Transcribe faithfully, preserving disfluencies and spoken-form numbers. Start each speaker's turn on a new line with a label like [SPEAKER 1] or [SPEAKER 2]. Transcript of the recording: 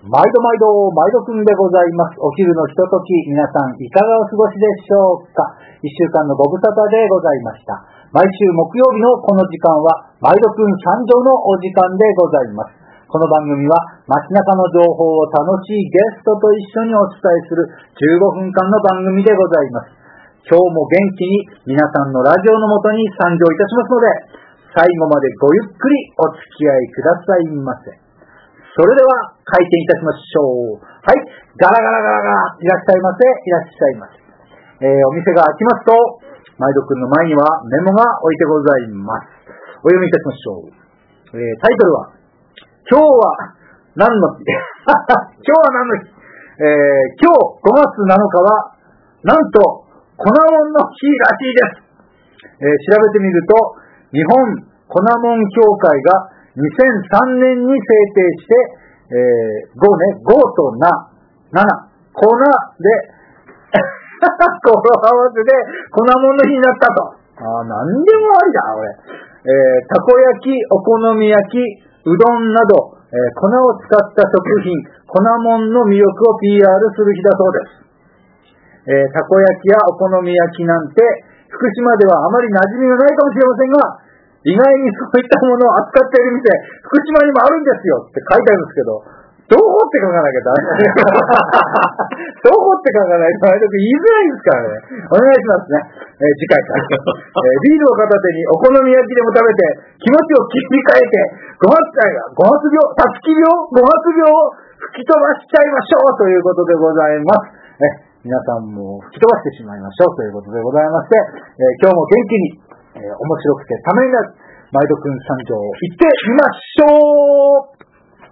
[SPEAKER 1] 毎度毎度、毎度くんでございます。お昼のひととき、皆さんいかがお過ごしでしょうか。一週間のご無沙汰でございました。毎週木曜日のこの時間は、毎度くん参上のお時間でございます。この番組は、街中の情報を楽しいゲストと一緒にお伝えするじゅうごふんかんの番組でございます。今日も元気に皆さんのラジオのもとに参上いたしますので、最後までごゆっくりお付き合いくださいませ。それでは開店いたしましょう。はい、ガラガラガラガラ、いらっしゃいませ、いらっしゃいませ。えー、お店が開きますと、毎度くんの前にはメモが置いてございます。お読みいたしましょう。えー、タイトルは、今日は何の日今日は何の日、えー、今日ごがつなのかは、なんと、粉もんの日らしいです。えー、調べてみると、日本粉もん協会がにせんさんねんに制定して、えー、ごね、ごとな、なな、粉で、語呂合わせで粉もんの日になったと。ああ、なんでもありだ、俺。えー、たこ焼き、お好み焼き、うどんなど、えー、粉を使った食品、粉もんの魅力を ピーアール する日だそうです。えー、たこ焼きやお好み焼きなんて、福島ではあまり馴染みがないかもしれませんが、意外にそういったものを扱っている店、福島にもあるんですよって書いてあるんですけど、どこって書かなきゃダメどこって書かないと、あれだけ言いづらいですからね。お願いしますね。えー、次回から、えー。ビールを片手にお好み焼きでも食べて、気持ちを切り替えて、ご発会が、ご発病、たつき病、ご発病を吹き飛ばしちゃいましょうということでございます。え皆さんも吹き飛ばしてしまいましょうということでございまして、えー、今日も元気に、えー、面白くてためになる毎度くん参上行ってみましょう。